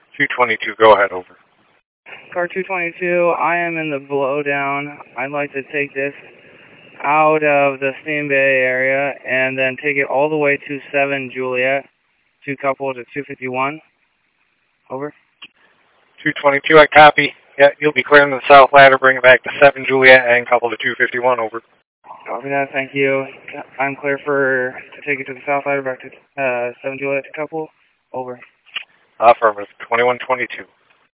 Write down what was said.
222, go ahead, over. Car 222, I am in the blowdown. I'd like to take this out of the Steam Bay area and then take it all the way to 7 Juliet, to couple to 251. Over. 222, I copy. Yeah, you'll be clearing the south ladder, bring it back to 7 Juliet and couple to 251, over. Copy that, thank you. I'm clear to take it to the south ladder back to 7 Juliet to couple. Over. Affirmative, 2122.